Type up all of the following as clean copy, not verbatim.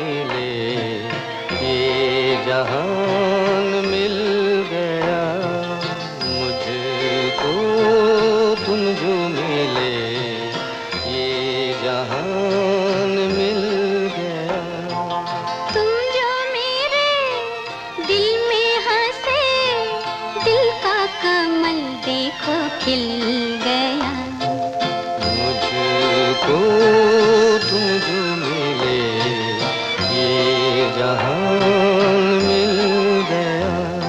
मिले, ये जहान मिल गया मुझको, तुम जो मिले, ये जहान मिल गया। तुम जो मेरे दिल में हंसे, दिल का कमल देखो खिल गया मुझको, तुम जो मिले, ये जहान मिल गया।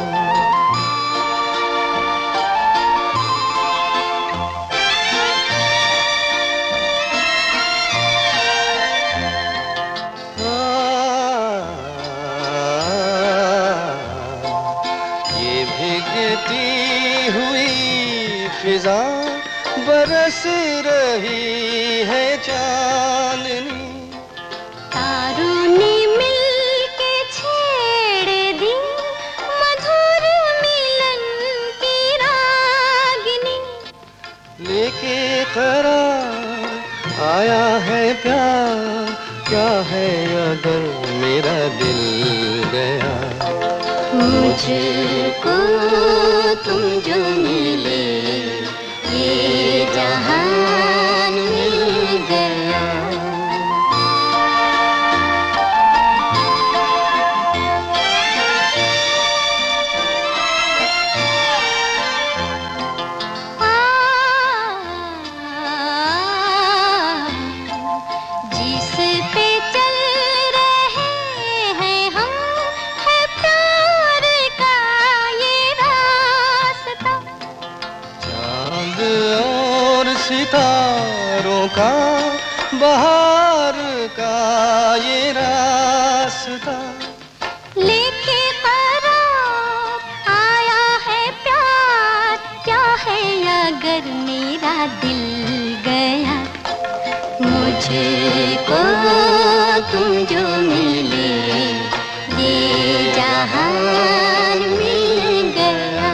ये भीगती हुई फिजा बरस रही है चांदनी, तारों ने मिलके छेड़े दी मधुर मिलन की रागिनी। लेके करार आया है प्यार, क्या है अगर मेरा दिल गया। मुझको तुम जो मिले, ये जहान मिल गया। जिस पे चल रहे हैं हम, है प्यार का ये रास्ता। चांद और सितारों का बहार का ये रास्ता, लेके करार आया है प्यार, क्या है अगर मेरा दिल गया। मुझको तुम जो मिले, ये जहान मिल गया।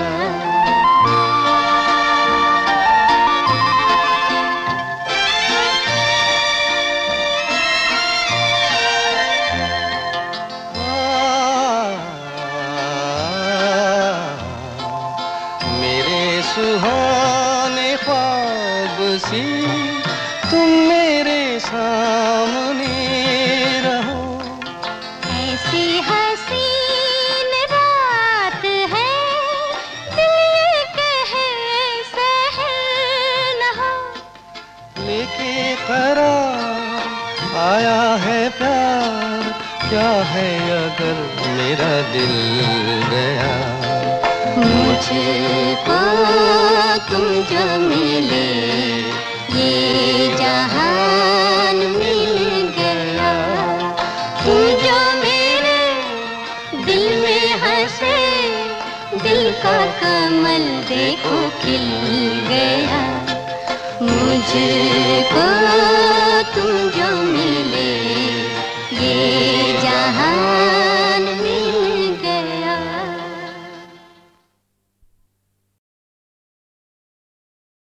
मेरे सुहाने ख्वाब सी तुम मेरे सामने रहो, ऐसी हसीन रात है, दिल कहे सहल न हो। लेके करार आया है प्यार, क्या है अगर मेरा दिल गया। मुझको तुम जो मिले, ये जहान मिल गया। तुम जो मेरे दिल में हंसे, दिल का कमल देखो खिल गया। मुझको